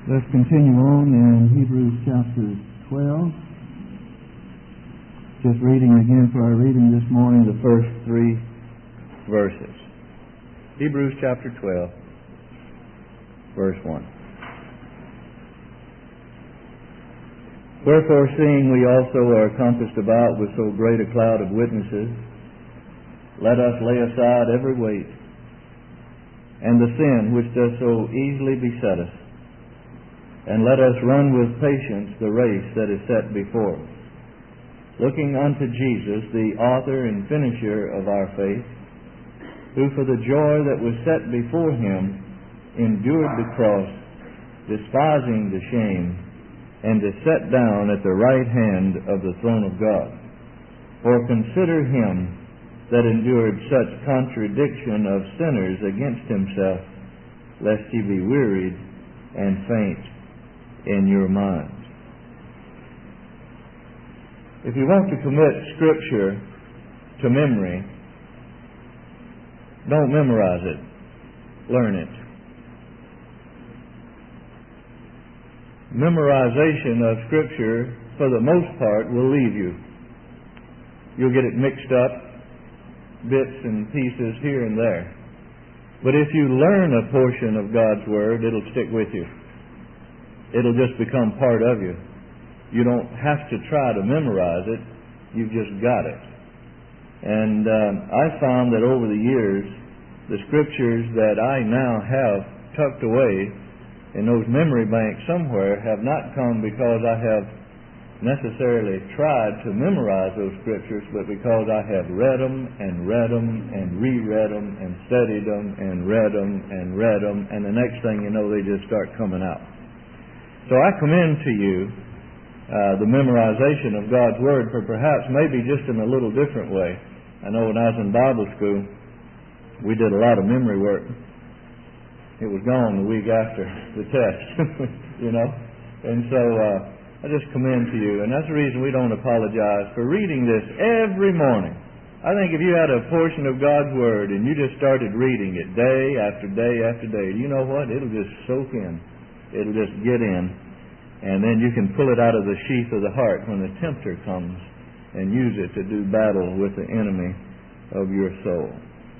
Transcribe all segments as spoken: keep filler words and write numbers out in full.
Let's continue on in Hebrews chapter twelve. Just reading again for our reading this morning the first three verses. Hebrews chapter twelve, verse one. Wherefore, seeing we also are compassed about with so great a cloud of witnesses, let us lay aside every weight and the sin which does so easily beset us, and let us run with patience the race that is set before us, looking unto Jesus, the author and finisher of our faith, who for the joy that was set before him endured the cross, despising the shame, and is set down at the right hand of the throne of God. For consider him that endured such contradiction of sinners against himself, lest ye be wearied and faint in your minds. If you want to commit Scripture to memory, don't memorize it. Learn it. Memorization of Scripture, for the most part, will leave you. You'll get it mixed up, bits and pieces here and there. But if you learn a portion of God's Word, it'll stick with you. It'll just become part of you. You don't have to try to memorize it. You've just got it. And um, I found that over the years, the Scriptures that I now have tucked away in those memory banks somewhere have not come because I have necessarily tried to memorize those Scriptures, but because I have read them and read them and reread them and studied them and read them and read them, and the next thing you know, they just start coming out. So I commend to you uh, the memorization of God's Word, for perhaps maybe just in a little different way. I know when I was in Bible school, we did a lot of memory work. It was gone the week after the test, you know. And so uh, I just commend to you, and that's the reason we don't apologize for reading this every morning. I think if you had a portion of God's Word and you just started reading it day after day after day, you know what? It'll just soak in. It'll just get in, and then you can pull it out of the sheath of the heart when the tempter comes and use it to do battle with the enemy of your soul.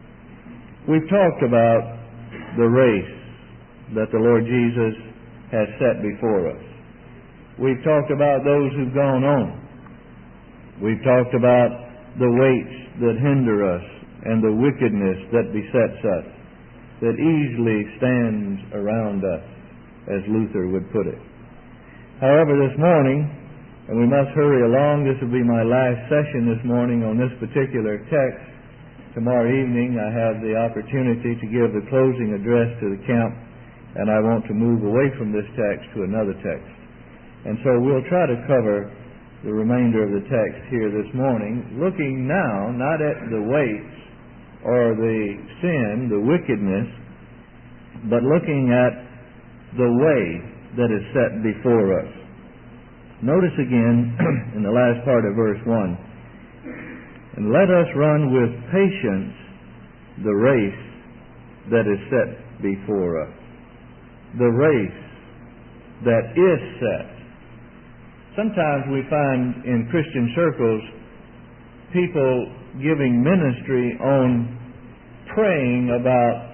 We've talked about the race that the Lord Jesus has set before us. We've talked about those who've gone on. We've talked about the weights that hinder us and the wickedness that besets us, that easily stands around us, as Luther would put it. However, this morning, and we must hurry along, this will be my last session this morning on this particular text. Tomorrow evening I have the opportunity to give the closing address to the camp, and I want to move away from this text to another text. And so we'll try to cover the remainder of the text here this morning, looking now not at the weights or the sin, the wickedness, but looking at the way that is set before us. Notice again in the last part of verse one, and let us run with patience the race that is set before us. The race that is set. Sometimes we find in Christian circles people giving ministry on praying about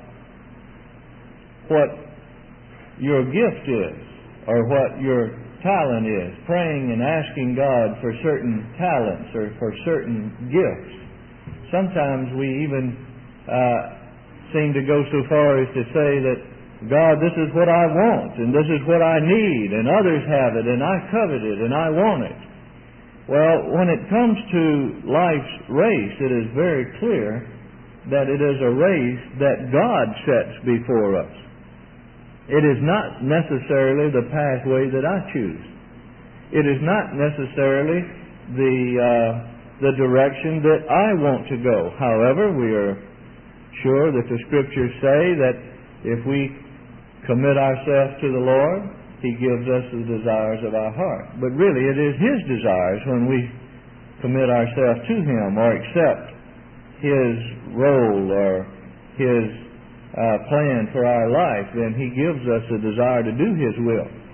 what your gift is, or what your talent is, praying and asking God for certain talents or for certain gifts. Sometimes we even uh, seem to go so far as to say that, God, this is what I want, and this is what I need, and others have it, and I covet it, and I want it. Well, when it comes to life's race, it is very clear that it is a race that God sets before us. It is not necessarily the pathway that I choose. It is not necessarily the uh, the direction that I want to go. However, we are sure that the Scriptures say that if we commit ourselves to the Lord, He gives us the desires of our heart. But really, it is His desires when we commit ourselves to Him or accept His role or His uh, plan for our life, then He gives us a desire to do His will.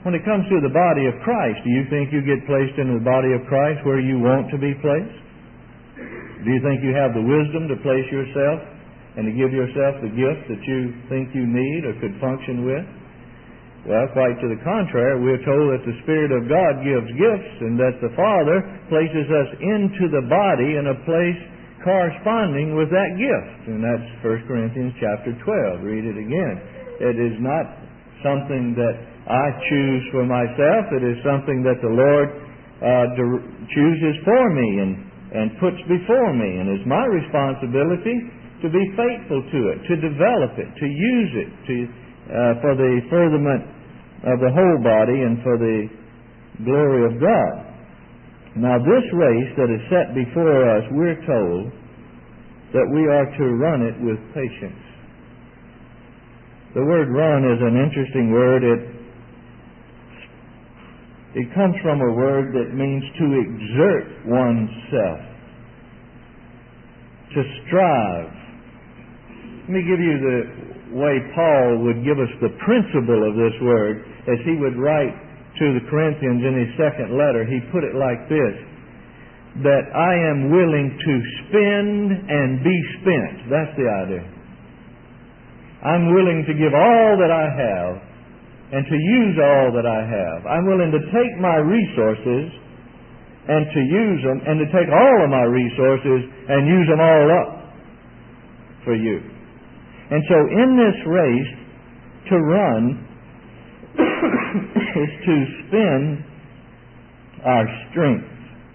When it comes to the body of Christ, do you think you get placed into the body of Christ where you want to be placed? Do you think you have the wisdom to place yourself and to give yourself the gift that you think you need or could function with? Well, quite to the contrary, we're told that the Spirit of God gives gifts and that the Father places us into the body in a place corresponding with that gift. And that's First Corinthians chapter twelve. Read it again. It is not something that I choose for myself. It is something that the Lord uh, chooses for me and, and puts before me. And it's my responsibility to be faithful to it, to develop it, to use it to, uh, for the furtherment of the whole body and for the glory of God. Now this race that is set before us, we're told that we are to run it with patience. The word run is an interesting word. It, it comes from a word that means to exert oneself, to strive. Let me give you the way Paul would give us the principle of this word as he would write to the Corinthians in his second letter. He put it like this, that I am willing to spend and be spent. That's the idea. I'm willing to give all that I have and to use all that I have. I'm willing to take my resources and to use them, and to take all of my resources and use them all up for you. And so in this race, to run is to spend our strength.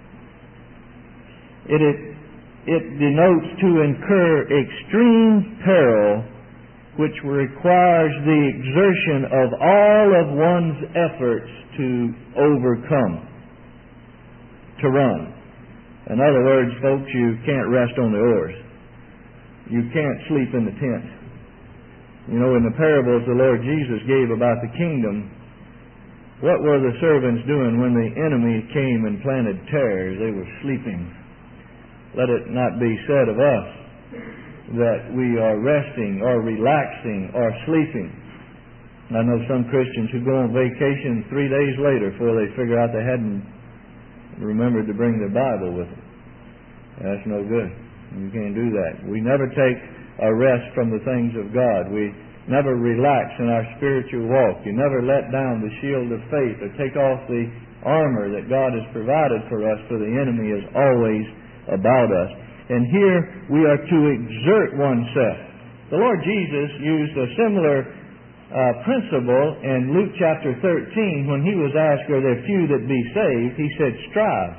It, it, it denotes to incur extreme peril, which requires the exertion of all of one's efforts to overcome, to run. In other words, folks, you can't rest on the oars. You can't sleep in the tent. You know, in the parables the Lord Jesus gave about the kingdom, what were the servants doing when the enemy came and planted tares? They were sleeping. Let it not be said of us that we are resting or relaxing or sleeping. I know some Christians who go on vacation three days later before they figure out they hadn't remembered to bring their Bible with them. That's no good. You can't do that. We never take a rest from the things of God. We never relax in our spiritual walk. You never let down the shield of faith or take off the armor that God has provided for us, for the enemy is always about us. And here we are to exert oneself. The Lord Jesus used a similar uh, principle in Luke chapter thirteen when He was asked, are there few that be saved? He said, strive.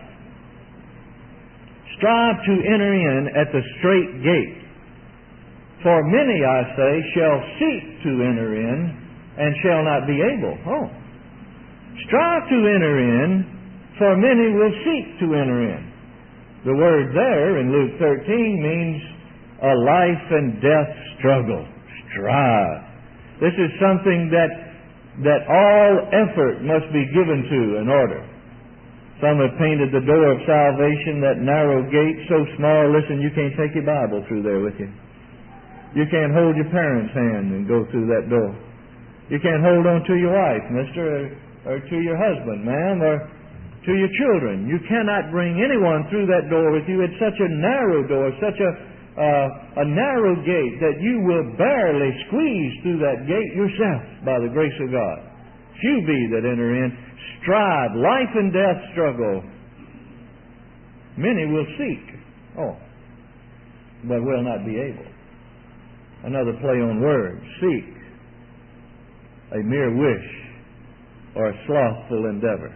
Strive to enter in at the strait gate. For many, I say, shall seek to enter in and shall not be able. Oh. Strive to enter in, for many will seek to enter in. The word there in Luke thirteen means a life and death struggle. Strive. This is something that that all effort must be given to in order. Some have painted the door of salvation, that narrow gate, so small, listen, you can't take your Bible through there with you. You can't hold your parents' hand and go through that door. You can't hold on to your wife, mister, or, or to your husband, ma'am, or to your children. You cannot bring anyone through that door with you. It's such a narrow door, such a uh, a narrow gate that you will barely squeeze through that gate yourself by the grace of God. Few be that enter in. Strive, life and death struggle. Many will seek, oh, but will not be able. Another play on words. Seek, a mere wish or a slothful endeavor.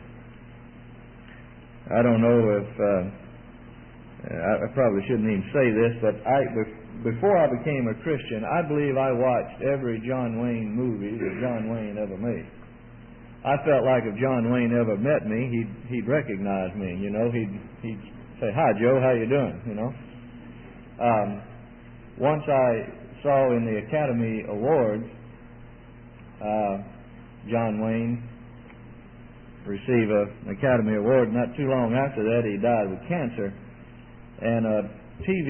I don't know if, uh, I probably shouldn't even say this, but I, before I became a Christian, I believe I watched every John Wayne movie that John Wayne ever made. I felt like if John Wayne ever met me, he'd, he'd recognize me, you know. He'd, he'd say, hi, Joe, how you doing, you know. Um, once I saw in the Academy Awards, uh, John Wayne receive a, an Academy Award. Not too long after that, he died with cancer. And a T V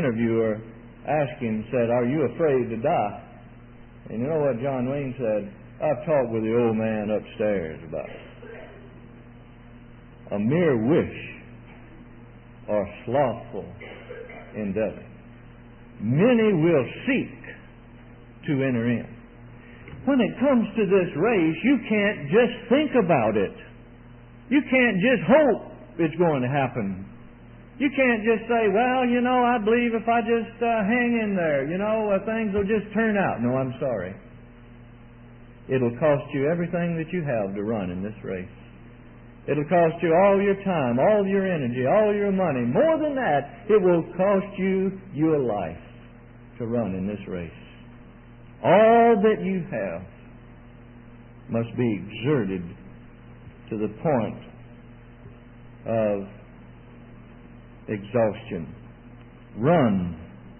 interviewer asked him, said, are you afraid to die? And you know what John Wayne said? I've talked with the old man upstairs about it. A mere wish or slothful endeavor. Many will seek to enter in. When it comes to this race, you can't just think about it. You can't just hope it's going to happen. You can't just say, well, you know, I believe if I just uh, hang in there, you know, uh, things will just turn out. No, I'm sorry. It'll cost you everything that you have to run in this race. It'll cost you all your time, all your energy, all your money. More than that, it will cost you your life to run in this race. All that you have must be exerted to the point of exhaustion. Run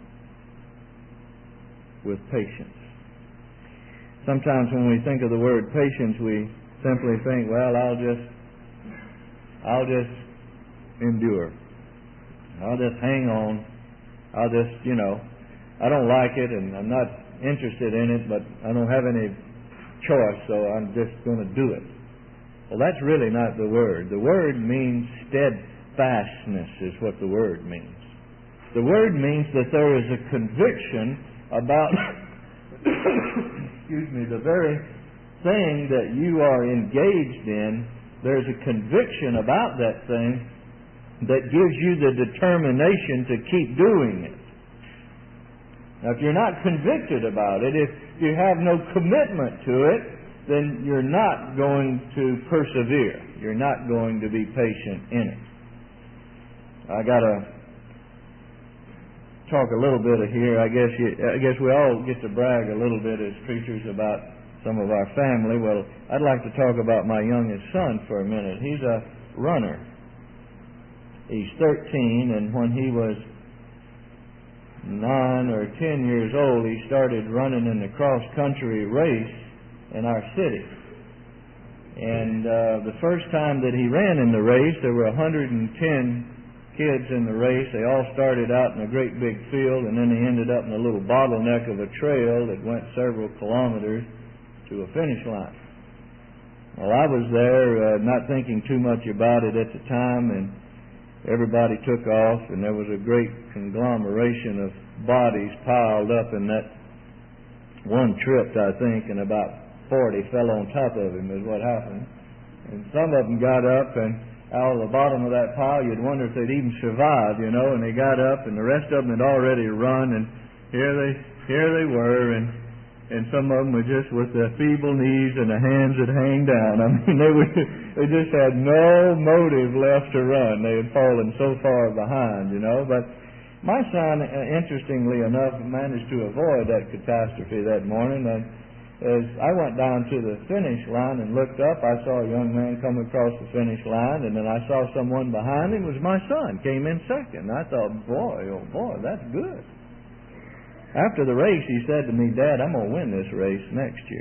with patience. Sometimes when we think of the word patience, we simply think, well, I'll just I'll just endure. I'll just hang on. I'll just, you know, I don't like it and I'm not interested in it, but I don't have any choice, so I'm just going to do it. Well, that's really not the word. The word means steadfastness is what the word means. The word means that there is a conviction about excuse me, the very thing that you are engaged in. There's a conviction about that thing that gives you the determination to keep doing it. Now, if you're not convicted about it, if you have no commitment to it, then you're not going to persevere. You're not going to be patient in it. I got to talk a little bit here. I guess you, I guess we all get to brag a little bit as preachers about some of our family. Well, I'd like to talk about my youngest son for a minute. He's a runner. He's thirteen, and when he was nine or ten years old, he started running in the cross-country race in our city. And uh, the first time that he ran in the race, there were one hundred ten kids in the race. They all started out in a great big field, and then they ended up in a little bottleneck of a trail that went several kilometers to a finish line. Well, I was there uh, not thinking too much about it at the time, and everybody took off, and there was a great conglomeration of bodies piled up in that one trip, I think, and about forty fell on top of him is what happened. And some of them got up, and out of the bottom of that pile, you'd wonder if they'd even survive, you know, and they got up, and the rest of them had already run, and here they here they were, and and some of them were just with their feeble knees and the hands that hang down. I mean, they were they just had no motive left to run. They had fallen so far behind, you know. But my son, interestingly enough, managed to avoid that catastrophe that morning. And as I went down to the finish line and looked up, I saw a young man come across the finish line, and then I saw someone behind him. It was my son, came in second. I thought, boy, oh boy, that's good. After the race, he said to me, Dad, I'm going to win this race next year.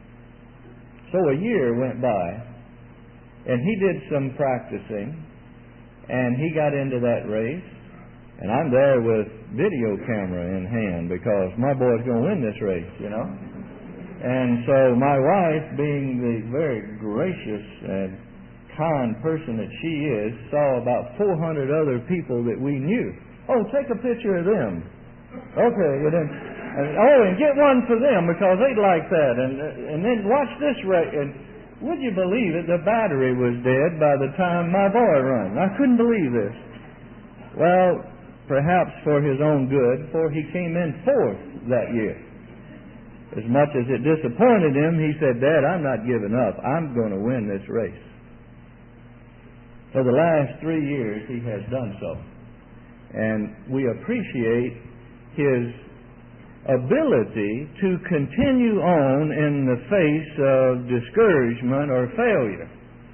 So a year went by, and he did some practicing, and he got into that race, and I'm there with video camera in hand because my boy's going to win this race, you know. And so my wife, being the very gracious and kind person that she is, saw about four hundred other people that we knew. Oh, take a picture of them. Okay, and then, and, oh, and get one for them because they'd like that. And and then watch this race. And would you believe it? The battery was dead by the time my boy run. I couldn't believe this. Well, perhaps for his own good, for he came in fourth that year. As much as it disappointed him, he said, Dad, I'm not giving up. I'm going to win this race. For the last three years, he has done so. And we appreciate his ability to continue on in the face of discouragement or failure.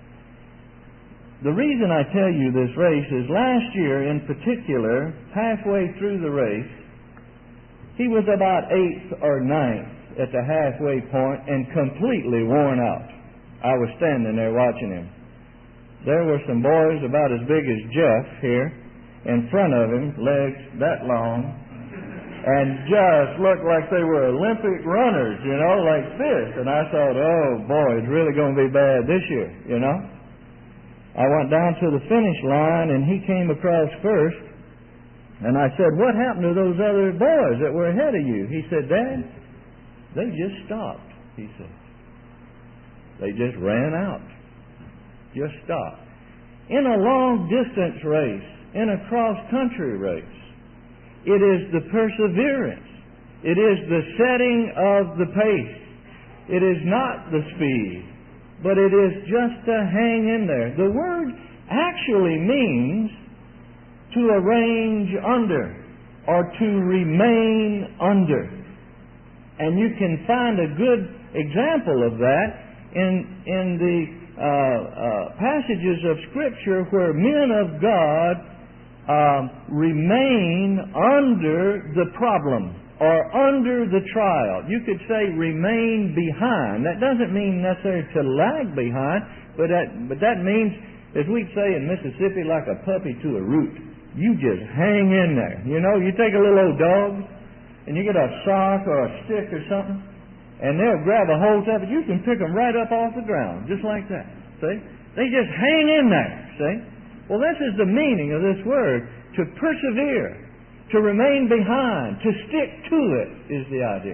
The reason I tell you this race is last year in particular, halfway through the race, he was about eighth or ninth at the halfway point and completely worn out. I was standing there watching him. There were some boys about as big as Jeff here in front of him, legs that long, and just looked like they were Olympic runners, you know, like this. And I thought, oh boy, it's really going to be bad this year, you know. I went down to the finish line and he came across first. And I said, what happened to those other boys that were ahead of you? He said, Dad, they just stopped, he said. They just ran out. Just stopped. In a long distance race, in a cross-country race, it is the perseverance. It is the setting of the pace. It is not the speed, but it is just to hang in there. The word actually means to arrange under or to remain under. And you can find a good example of that in, in the uh, uh, passages of Scripture where men of God Um, remain under the problem or under the trial. You could say remain behind. That doesn't mean necessarily to lag behind, but that, but that means, as we'd say in Mississippi, like a puppy to a root. You just hang in there. You know, you take a little old dog and you get a sock or a stick or something, and they'll grab a hold of it. You can pick them right up off the ground, just like that. See? They just hang in there. See? Well, this is the meaning of this word, to persevere, to remain behind, to stick to it is the idea.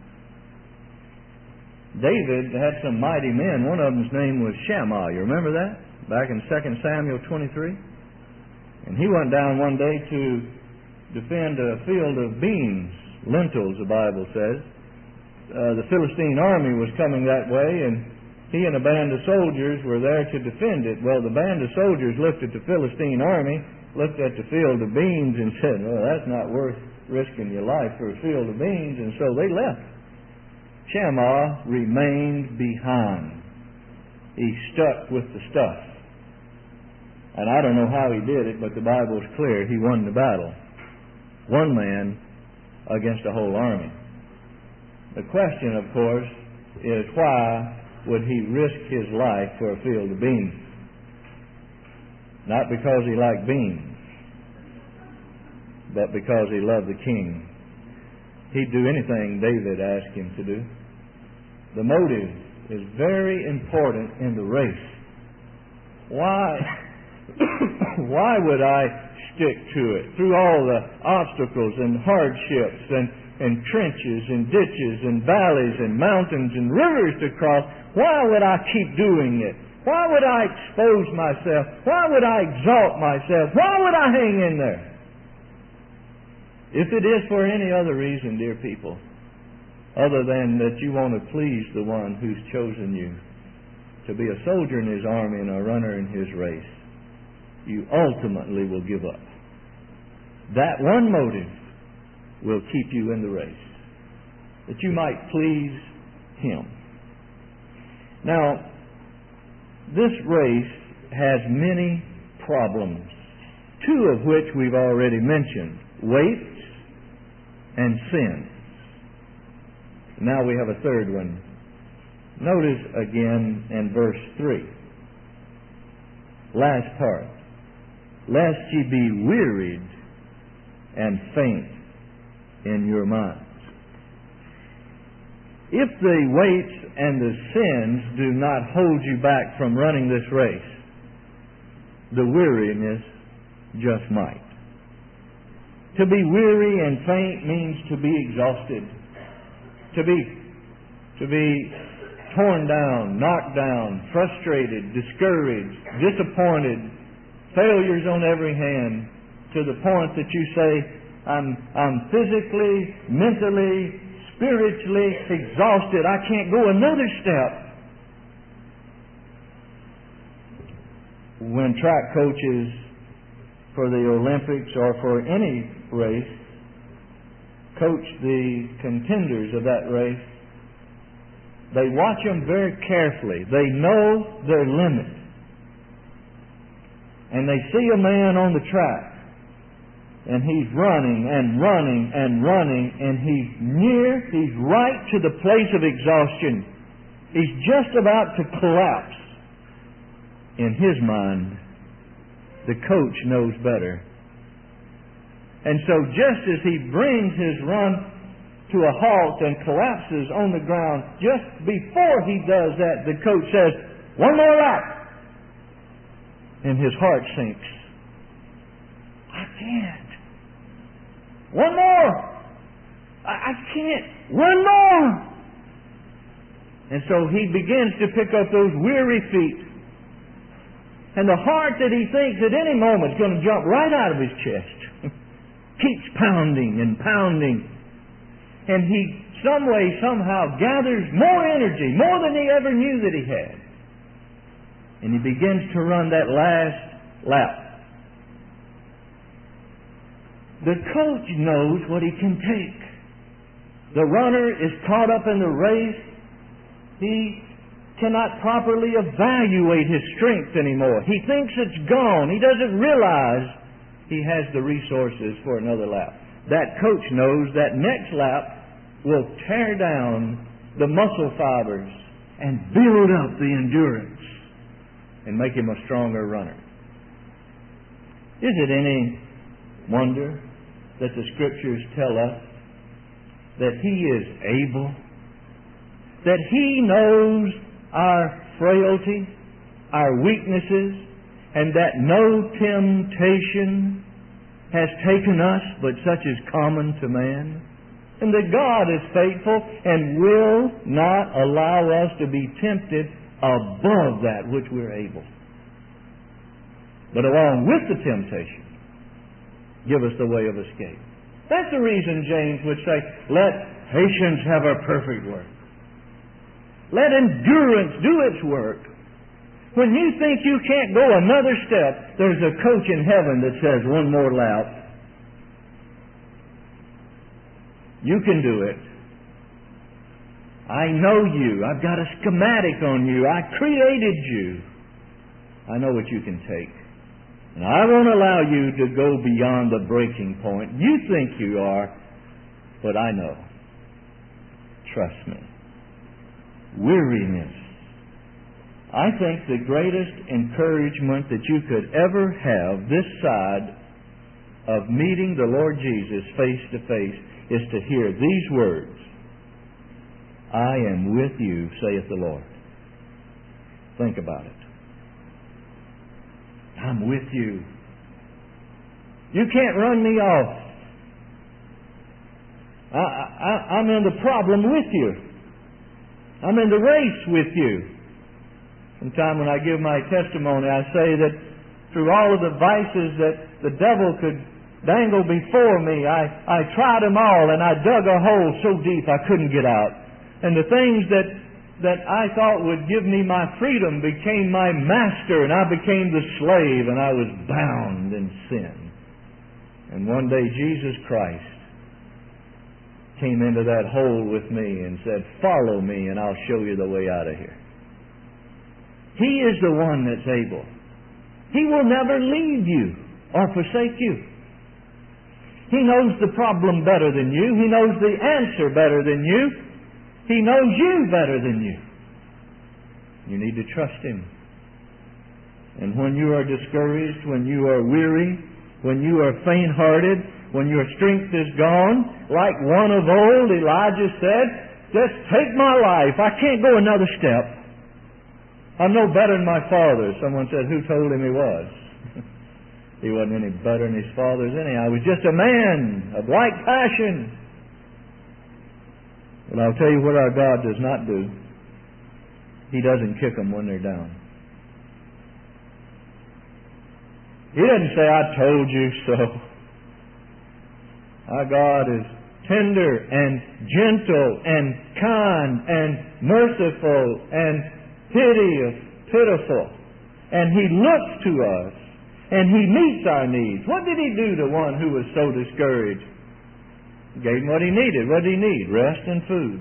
David had some mighty men. One of them's name was Shammah. You remember that? Back in Second Samuel twenty-three. And he went down one day to defend a field of beans, lentils, the Bible says. Uh, the Philistine army was coming that way, and he and a band of soldiers were there to defend it. Well, the band of soldiers looked at the Philistine army, looked at the field of beans, and said, well, that's not worth risking your life for a field of beans, and so they left. Shammah remained behind. He stuck with the stuff. And I don't know how he did it, but the Bible is clear. He won the battle. One man against a whole army. The question, of course, is why would he risk his life for a field of beans? Not because he liked beans, but because he loved the king. He'd do anything David asked him to do. The motive is very important in the race. Why, why would I stick to it through all the obstacles and hardships and, and trenches and ditches and valleys and mountains and rivers to cross? Why would I keep doing it? Why would I expose myself? Why would I exalt myself? Why would I hang in there? If it is for any other reason, dear people, other than that you want to please the one who's chosen you to be a soldier in his army and a runner in his race, you ultimately will give up. That one motive will keep you in the race, that you might please him. Now, this race has many problems, two of which we've already mentioned, weights and sins. Now we have a third one. Notice again in verse three, last part, lest ye be wearied and faint in your minds. If the weights and the sins do not hold you back from running this race, the weariness just might. To be weary and faint means to be exhausted, to be, to be torn down, knocked down, frustrated, discouraged, disappointed, failures on every hand, to the point that you say, I'm, I'm physically, mentally, spiritually exhausted. I can't go another step. When track coaches for the Olympics or for any race coach the contenders of that race, they watch them very carefully. They know their limit. And they see a man on the track, and he's running and running and running, and he's near, he's right to the place of exhaustion. He's just about to collapse. In his mind, the coach knows better. And so just as he brings his run to a halt and collapses on the ground, just before he does that, the coach says, "One more lap." And his heart sinks. I can't. One more. I, I can't. One more. And so he begins to pick up those weary feet. And the heart that he thinks at any moment is going to jump right out of his chest keeps pounding and pounding. And he, some way, somehow, gathers more energy, more than he ever knew that he had. And he begins to run that last lap. The coach knows what he can take. The runner is caught up in the race. He cannot properly evaluate his strength anymore. He thinks it's gone. He doesn't realize he has the resources for another lap. That coach knows that next lap will tear down the muscle fibers and build up the endurance and make him a stronger runner. Is it any wonder that the Scriptures tell us that He is able, that He knows our frailty, our weaknesses, and that no temptation has taken us but such is common to man? And that God is faithful and will not allow us to be tempted above that which we're able. But along with the temptation, give us the way of escape. That's the reason James would say, let patience have a perfect work. Let endurance do its work. When you think you can't go another step, there's a coach in heaven that says, one more lap. You can do it. I know you. I've got a schematic on you. I created you. I know what you can take. And I won't allow you to go beyond the breaking point. You think you are, but I know. Trust me. Weariness. I think the greatest encouragement that you could ever have this side of meeting the Lord Jesus face to face is to hear these words. I am with you, saith the Lord. Think about it. I'm with you. You can't run me off. I, I, I'm in the problem with you. I'm in the race with you. Sometime when I give my testimony, I say that through all of the vices that the devil could dangle before me, I, I tried them all, and I dug a hole so deep I couldn't get out. And the things that, that I thought would give me my freedom became my master, and I became the slave, and I was bound in sin. And one day Jesus Christ came into that hole with me and said, follow me, and I'll show you the way out of here. He is the one that's able. He will never leave you or forsake you. He knows the problem better than you. He knows the answer better than you. He knows you better than you. You need to trust Him. And when you are discouraged, when you are weary, when you are faint-hearted, when your strength is gone, like one of old, Elijah said, just take my life. I can't go another step. I'm no better than my father. Someone said, who told him he was? He wasn't any better than his fathers anyhow. He was just a man of like passion. But I'll tell you what our God does not do. He doesn't kick them when they're down. He doesn't say, I told you so. Our God is tender and gentle and kind and merciful and piteous, pitiful. And He looks to us and He meets our needs. What did He do to one who was so discouraged? He gave him what he needed. What did he need? Rest and food.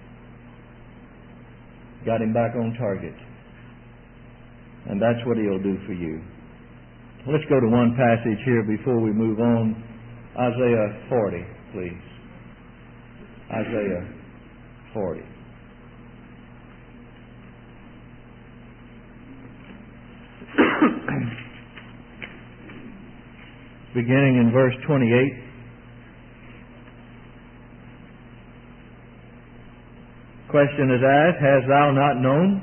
Got him back on target. And that's what He'll do for you. Let's go to one passage here before we move on. Isaiah forty, please. Isaiah forty. Beginning in verse twenty-eight. Question is asked, hast thou not known?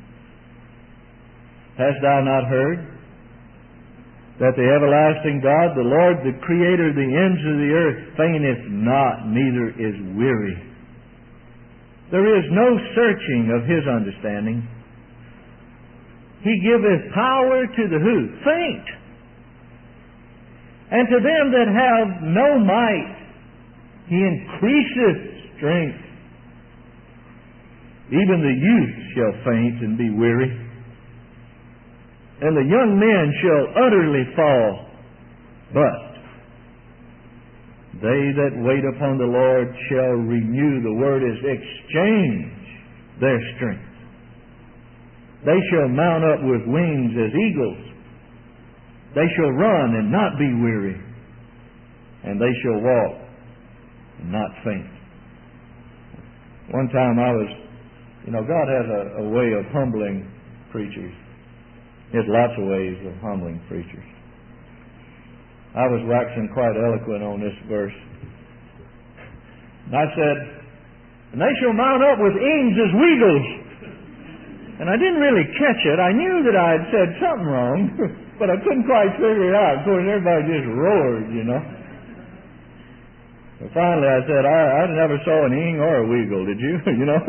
Hast thou not heard that the everlasting God, the Lord, the Creator of the ends of the earth, fainteth not, neither is weary? There is no searching of His understanding. He giveth power to the who? Faint. And to them that have no might, He increaseth strength. Even the youth shall faint and be weary, and the young men shall utterly fall. But they that wait upon the Lord shall renew, the word is exchange, their strength. They shall mount up with wings as eagles. They shall run and not be weary, and they shall walk and not faint. One time I was, you know, God has a, a way of humbling preachers. He has lots of ways of humbling preachers. I was waxing quite eloquent on this verse. And I said, and they shall mount up with wings as eagles. And I didn't really catch it. I knew that I had said something wrong, but I couldn't quite figure it out. Of course, everybody just roared, you know. And finally I said, I, I never saw an ing or a weagle, did you? You know.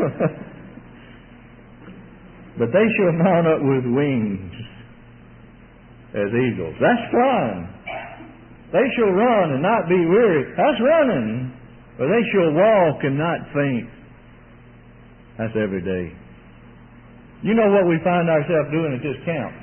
But they shall mount up with wings as eagles. That's flying. They shall run and not be weary. That's running. Or they shall walk and not faint. That's every day. You know what we find ourselves doing at this camp?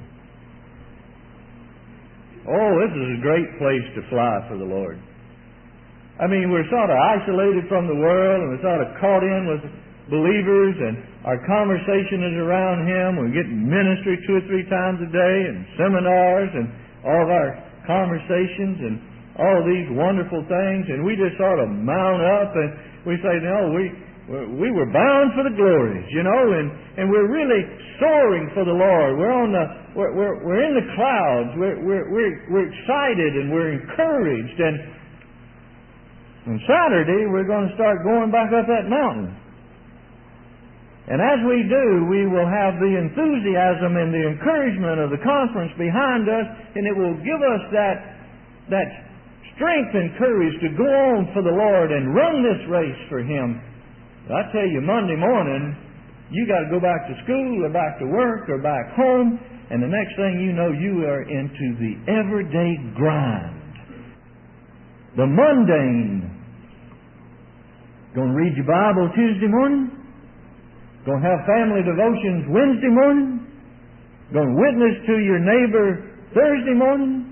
Oh, this is a great place to fly for the Lord. I mean, we're sort of isolated from the world, and we're sort of caught in with believers, and our conversation is around Him. We get ministry two or three times a day, and seminars, and all of our conversations, and all these wonderful things, and we just sort of mount up, and we say, no, we we were bound for the glories, you know, and, and we're really soaring for the Lord. We're on the we're we're, we're in the clouds. We're we're we're we're excited and we're encouraged, and on Saturday we're going to start going back up that mountain. And as we do, we will have the enthusiasm and the encouragement of the conference behind us, and it will give us that that strength and courage to go on for the Lord and run this race for Him. I tell you, Monday morning, you got to go back to school or back to work or back home, and the next thing you know, you are into the everyday grind. The mundane. Going to read your Bible Tuesday morning? Going to have family devotions Wednesday morning? Going to witness to your neighbor Thursday morning?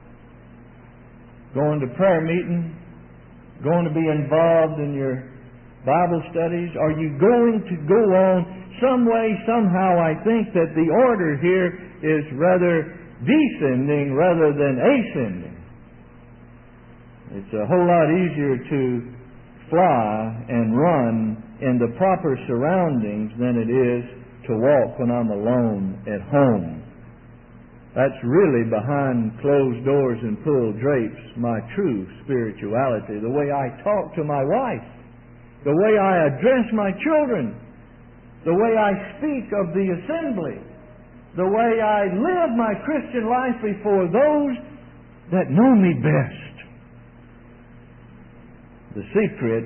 Going to prayer meeting? Going to be involved in your Bible studies? Are you going to go on some way, somehow? I think that the order here is rather descending rather than ascending. It's a whole lot easier to fly and run in the proper surroundings than it is to walk when I'm alone at home. That's really behind closed doors and pulled drapes, my true spirituality. The way I talk to my wife, the way I address my children, the way I speak of the assembly, the way I live my Christian life before those that know me best. The secret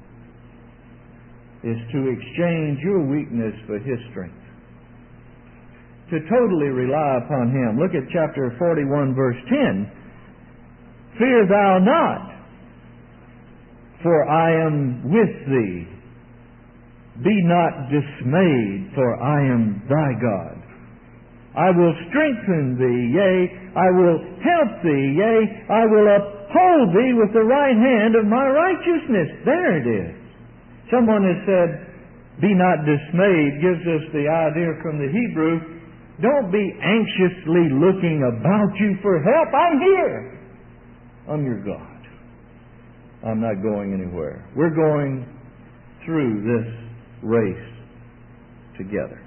is to exchange your weakness for His strength. To totally rely upon Him. Look at chapter forty-one, verse ten. Fear thou not, for I am with thee. Be not dismayed, for I am thy God. I will strengthen thee, yea, I will help thee, yea, I will uphold thee with the right hand of my righteousness. There it is. Someone has said, be not dismayed, gives us the idea from the Hebrew, don't be anxiously looking about you for help. I'm here. I'm your God. I'm not going anywhere. We're going through this race together.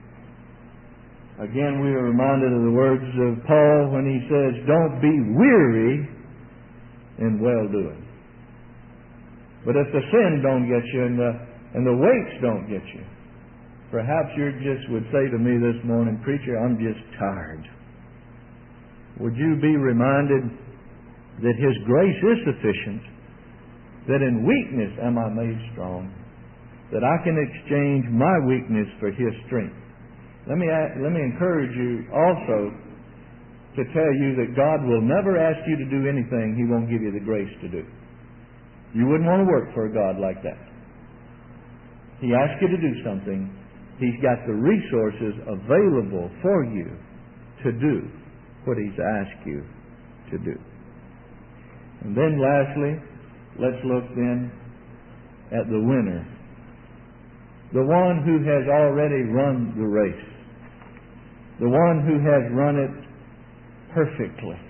Again, we are reminded of the words of Paul when he says, don't be weary in well-doing. But if the sin don't get you and the and the weights don't get you. Perhaps you just would say to me this morning, preacher, I'm just tired. Would you be reminded that His grace is sufficient, that in weakness am I made strong, that I can exchange my weakness for His strength. Let me, let me encourage you also to tell you that God will never ask you to do anything He won't give you the grace to do. You wouldn't want to work for a God like that. He asks you to do something, He's got the resources available for you to do what He's asked you to do. And then lastly, let's look then at the winner. The one who has already run the race. The one who has run it perfectly.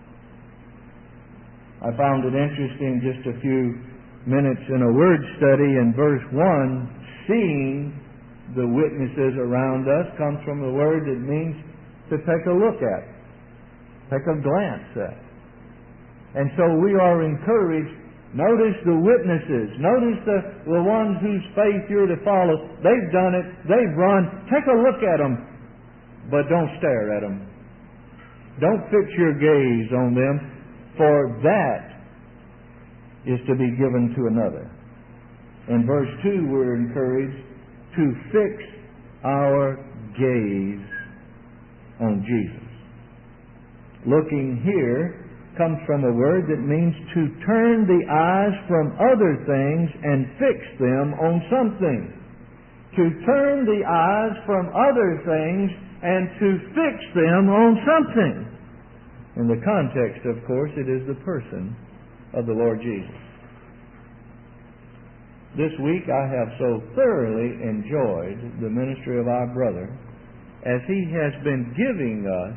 I found it interesting just a few minutes in a word study in verse one, seeing the witnesses around us comes from the word that means to take a look at, take a glance at. And so we are encouraged. Notice the witnesses. Notice the, the ones whose faith you're to follow. They've done it. They've run. Take a look at them. But don't stare at them. Don't fix your gaze on them, for that is to be given to another. In verse two, we're encouraged to fix our gaze on Jesus. Looking here comes from a word that means to turn the eyes from other things and fix them on something. To turn the eyes from other things and to fix them on something. In the context, of course, it is the person of the Lord Jesus. This week I have so thoroughly enjoyed the ministry of our brother as he has been giving us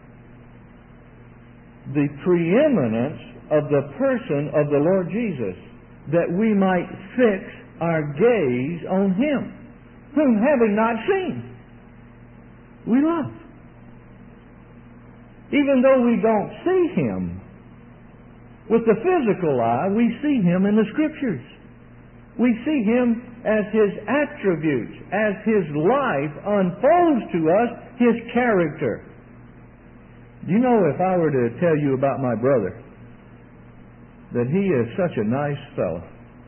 the preeminence of the person of the Lord Jesus, that we might fix our gaze on Him, whom having not seen, we love. Even though we don't see Him with the physical eye, we see Him in the Scriptures. We see Him as His attributes, as His life unfolds to us, His character. Do you know, if I were to tell you about my brother, that he is such a nice fellow,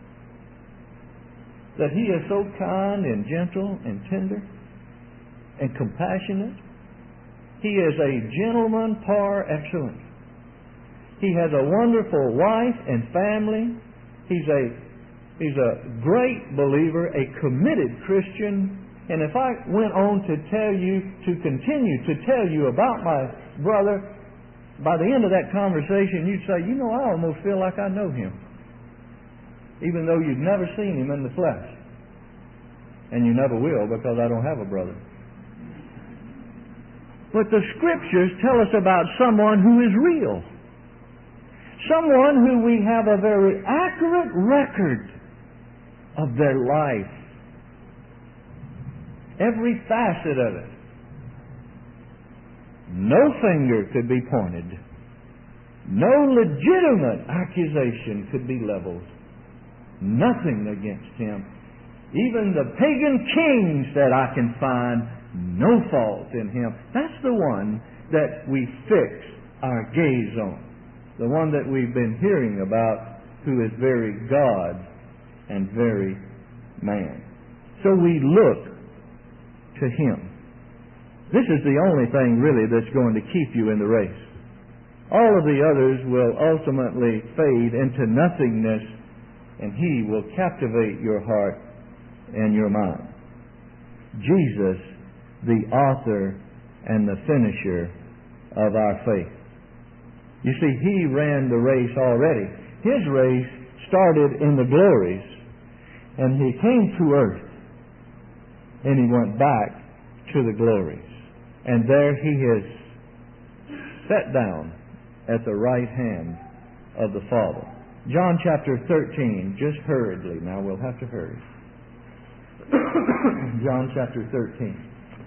that he is so kind and gentle and tender and compassionate. He is a gentleman par excellence. He has a wonderful wife and family. He's a He's a great believer, a committed Christian. And if I went on to tell you, to continue to tell you about my brother, by the end of that conversation, you'd say, you know, I almost feel like I know him. Even though you've never seen him in the flesh. And you never will, because I don't have a brother. But the Scriptures tell us about someone who is real. Someone who we have a very accurate record of their life. Every facet of it. No finger could be pointed. No legitimate accusation could be leveled. Nothing against him. Even the pagan kings that I can find, no fault in him. That's the one that we fix our gaze on. The one that we've been hearing about, who is very God and very man. So we look to Him. This is the only thing really that's going to keep you in the race. All of the others will ultimately fade into nothingness, and He will captivate your heart and your mind. Jesus, the author and the finisher of our faith. You see, He ran the race already. His race started in the glories, and He came to earth, and He went back to the glories. And there He is sat down at the right hand of the Father. John chapter thirteen, just hurriedly. Now we'll have to hurry. John chapter thirteen.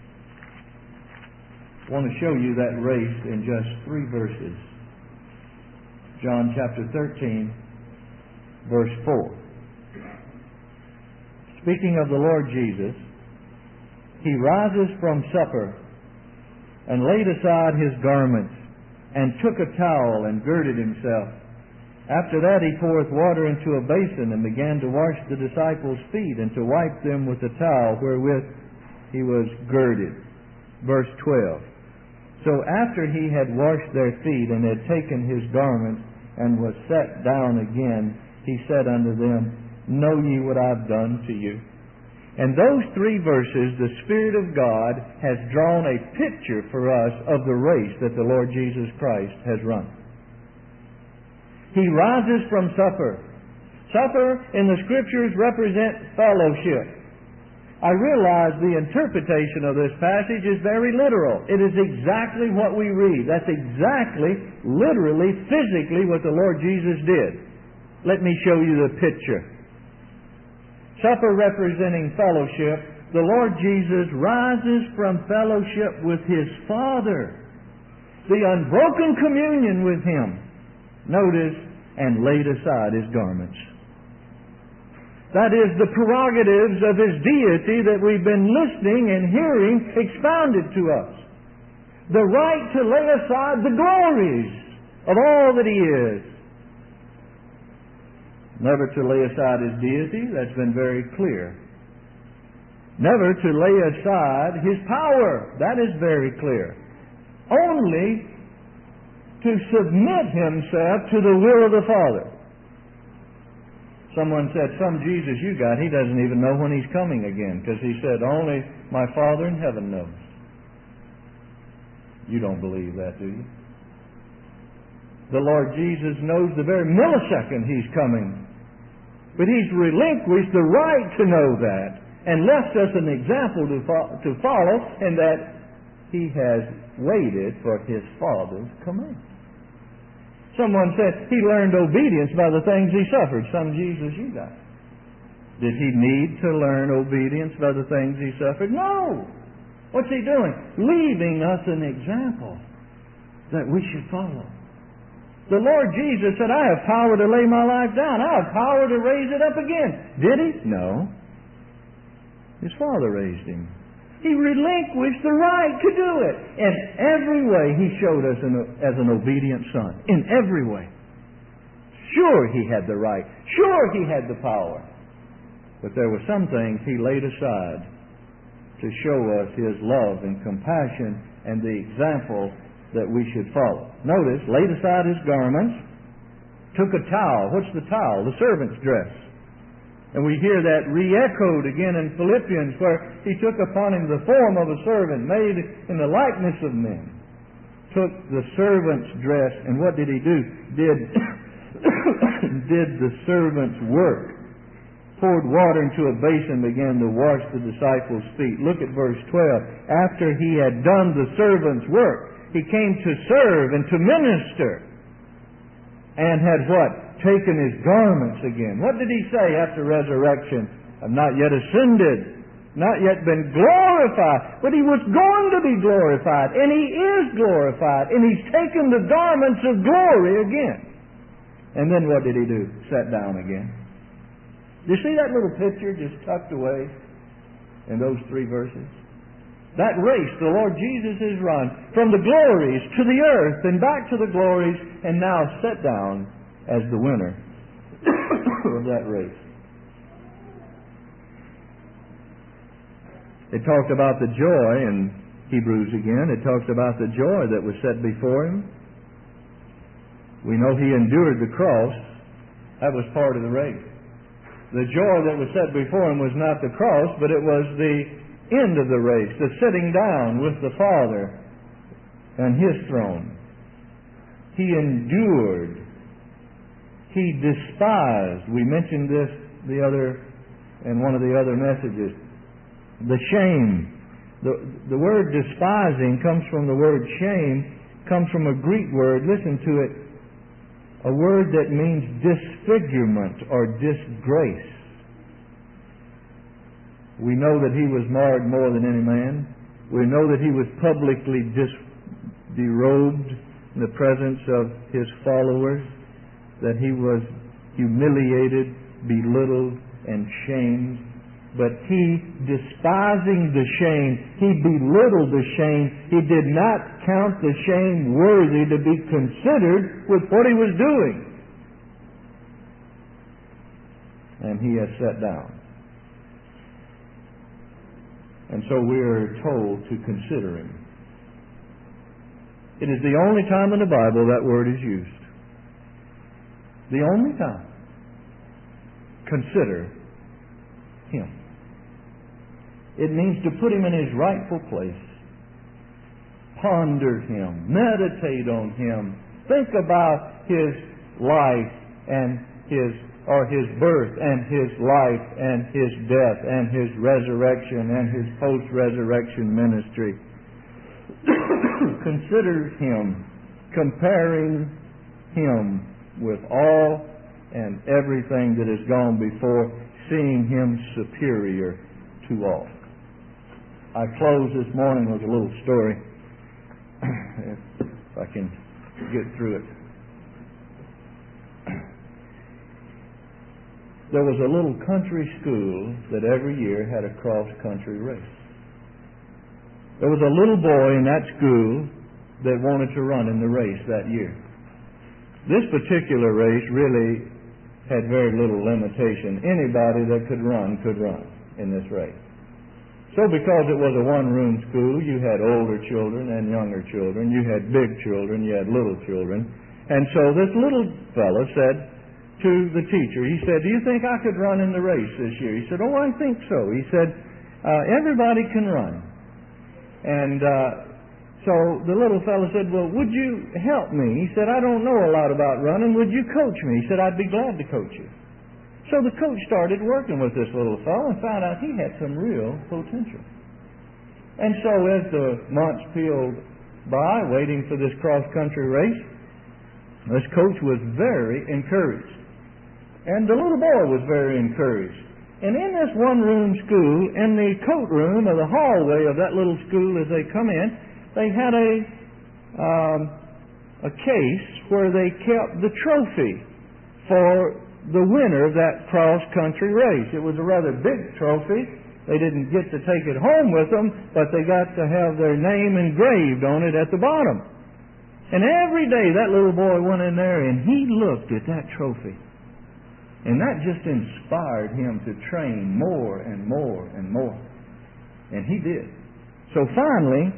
I want to show you that race in just three verses. John chapter thirteen, verse four. speaking of the Lord Jesus, He rises from supper and laid aside His garments and took a towel and girded Himself. After that He poureth water into a basin and began to wash the disciples' feet and to wipe them with the towel wherewith He was girded. Verse twelve. So after He had washed their feet and had taken His garments and was set down again, He said unto them, Know ye what I have done to you? In those three verses, the Spirit of God has drawn a picture for us of the race that the Lord Jesus Christ has run. He rises from supper. Supper in the Scriptures represents fellowship. I realize the interpretation of this passage is very literal. It is exactly what we read. That's exactly, literally, physically what the Lord Jesus did. Let me show you the picture. Supper representing fellowship. The Lord Jesus rises from fellowship with His Father. The unbroken communion with Him. Notice, and laid aside His garments. That is the prerogatives of His deity that we've been listening and hearing expounded to us. The right to lay aside the glories of all that He is. Never to lay aside His deity, that's been very clear. Never to lay aside His power, that is very clear. Only to submit Himself to the will of the Father. Someone said, some Jesus you got, He doesn't even know when He's coming again, because He said, only my Father in heaven knows. You don't believe that, do you? The Lord Jesus knows the very millisecond He's coming. But He's relinquished the right to know that and left us an example to, fo- to follow, in that He has waited for His Father's command. Someone said He learned obedience by the things He suffered. Some Jesus you got. Did He need to learn obedience by the things He suffered? No! What's He doing? Leaving us an example that we should follow. The Lord Jesus said, I have power to lay my life down. I have power to raise it up again. Did He? No. His Father raised Him. He relinquished the right to do it. In every way, He showed us an, as an obedient Son. In every way. Sure, He had the right. Sure, He had the power. But there were some things He laid aside to show us His love and compassion and the example that we should follow. Notice, laid aside His garments, took a towel. What's the towel? The servant's dress. And we hear that re-echoed again in Philippians, where He took upon Him the form of a servant, made in the likeness of men. Took the servant's dress, and what did He do? Did, did the servant's work. Poured water into a basin, began to wash the disciples' feet. Look at verse twelve. After He had done the servant's work, He came to serve and to minister. And had what? Taken His garments again. What did He say after resurrection? I've not yet ascended, not yet been glorified. But He was going to be glorified, and He is glorified, and He's taken the garments of glory again. And then what did He do? Sat down again. Do you see that little picture just tucked away in those three verses? That race the Lord Jesus has run from the glories to the earth and back to the glories, and now set down as the winner of that race. It talked about the joy in Hebrews again. It talks about the joy that was set before Him. We know He endured the cross. That was part of the race. The joy that was set before Him was not the cross, but it was the end of the race, the sitting down with the Father and His throne. He endured. He despised. We mentioned this the other in one of the other messages. The shame. The, the word despising comes from the word shame, comes from a Greek word, listen to it, a word that means disfigurement or disgrace. We know that He was marred more than any man. We know that He was publicly dis- derobed in the presence of His followers, that He was humiliated, belittled, and shamed. But he, despising the shame, he belittled the shame. He did not count the shame worthy to be considered with what he was doing. And he has sat down. And so we are told to consider him. It is the only time in the Bible that word is used. The only time. Consider him. It means to put him in his rightful place. Ponder him. Meditate on him. Think about his life and his or his birth and his life and his death and his resurrection and his post-resurrection ministry. Consider him, comparing him with all and everything that has gone before, seeing him superior to all. I close this morning with a little story, if I can get through it. There was a little country school that every year had a cross-country race. There was a little boy in that school that wanted to run in the race that year. This particular race really had very little limitation. Anybody that could run could run in this race. So because it was a one-room school, you had older children and younger children. You had big children, you had little children. And so this little fellow said to the teacher, he said, "Do you think I could run in the race this year?" He said, "Oh, I think so." He said, uh, "Everybody can run." And uh, so the little fellow said, "Well, would you help me?" He said, "I don't know a lot about running. Would you coach me?" He said, "I'd be glad to coach you." So the coach started working with this little fellow and found out he had some real potential. And so as the months peeled by, waiting for this cross-country race, this coach was very encouraged. And the little boy was very encouraged. And in this one-room school, in the coat room or the hallway of that little school as they come in, they had a um, a case where they kept the trophy for the winner of that cross-country race. It was a rather big trophy. They didn't get to take it home with them, but they got to have their name engraved on it at the bottom. And every day that little boy went in there and he looked at that trophy. And that just inspired him to train more and more and more. And he did. So finally,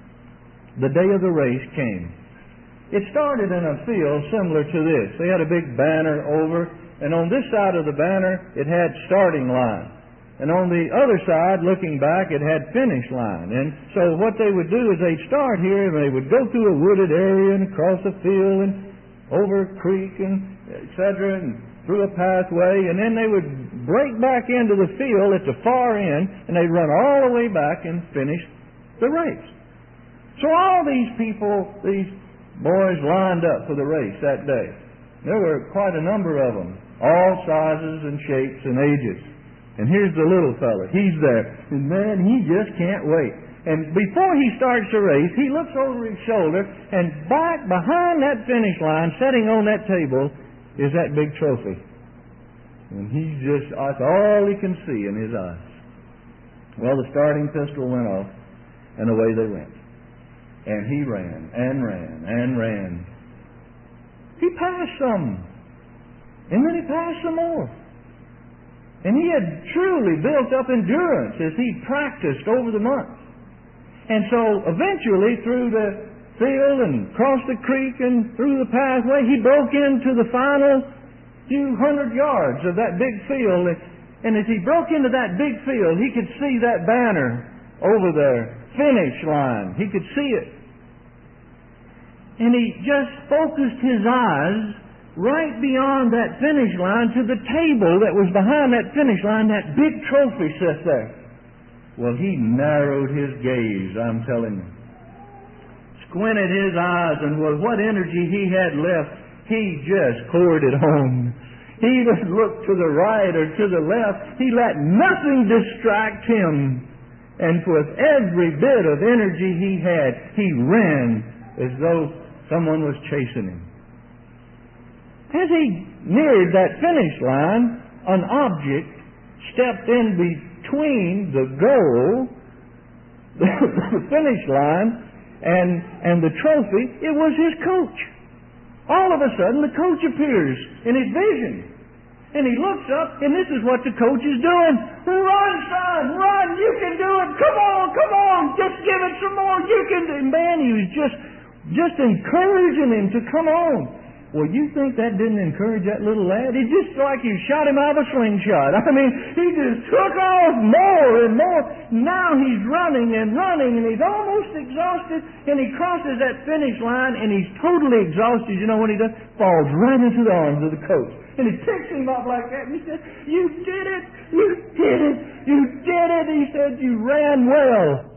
the day of the race came. It started in a field similar to this. They had a big banner over, and on this side of the banner, it had starting line. And on the other side, looking back, it had finish line. And so what they would do is they'd start here, and they would go through a wooded area and across a field and over a creek and et cetera, and through a pathway, and then they would break back into the field at the far end, and they'd run all the way back and finish the race. So all these people, these boys lined up for the race that day. There were quite a number of them, all sizes and shapes and ages. And here's the little fella. He's there. And man, he just can't wait. And before he starts the race, he looks over his shoulder, and back behind that finish line, sitting on that table, is that big trophy. And he's just, that's all he can see in his eyes. Well, the starting pistol went off, and away they went. And he ran, and ran, and ran. He passed some. And then he passed some more. And he had truly built up endurance as he practiced over the months. And so eventually, through the field and across the creek and through the pathway, he broke into the final few hundred yards of that big field. And as he broke into that big field, he could see that banner over there, finish line. He could see it. And he just focused his eyes right beyond that finish line to the table that was behind that finish line. That big trophy sat there. Well, he narrowed his gaze, I'm telling you. Squinted his eyes, and with what energy he had left, he just poured it home. He didn't look to the right or to the left. He let nothing distract him. And with every bit of energy he had, he ran as though someone was chasing him. As he neared that finish line, an object stepped in between the goal, the finish line, and, and the trophy, it was his coach. All of a sudden, the coach appears in his vision. And he looks up, and this is what the coach is doing. Run, son, run, you can do it. Come on, come on, just give it some more. You can do it. Man, he was just, just encouraging him to come on. Well, you think that didn't encourage that little lad? It's just like you shot him out of a slingshot. I mean, he just took off more and more. Now he's running and running, and he's almost exhausted, and he crosses that finish line, and he's totally exhausted. You know what he does? Falls right into the arms of the coach. And he picks him up like that, and he says, "You did it! You did it! You did it!" He said, "You ran well."